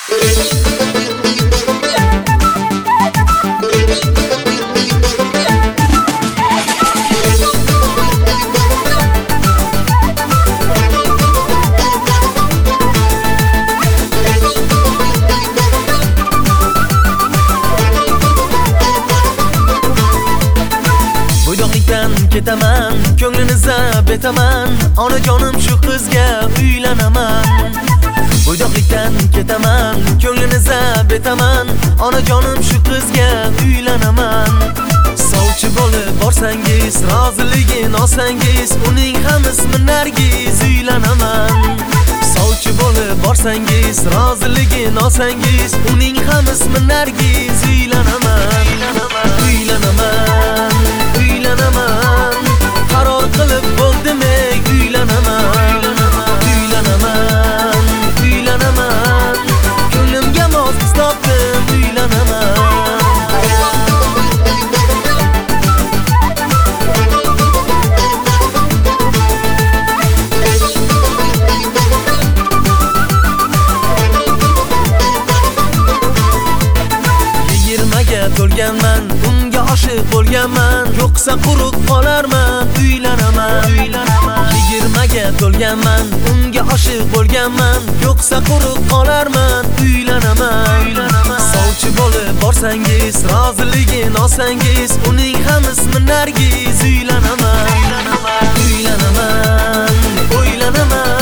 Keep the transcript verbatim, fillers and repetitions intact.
Ketaman, ko'nglini zab etaman, onajonim shu qizga uylanaman. Bo'ydoqlikdan ketaman, ko'nglini zab etaman, onajonim shu qizga uylanaman. Sovchi bo'lib borsangiz, roziligin olsangiz, uning ham ismi Nargiz, uylanaman. Sovchi bo'lib borsangiz, roziligin olsangiz, uning ham ismi Nargiz, uylanaman. Uylanaman, uylanaman, qaror qilib bo'ldim, uylanaman. Uylanaman, uylanaman, ko'nglimga mos qiz topdim, uylanaman. To'lganman, unga oshiq bo'lganman, yo'qsa quruq qolarman, uylanaman. yigirmaga to'lganman, unga oshiq bo'lganman, yo'qsa quruq qolarman, uylanaman. Sovchi bo'lib borsangiz, roziligin olsangiz, uning ham ismi Nargiz, uylanaman. Uylanaman, uylanaman,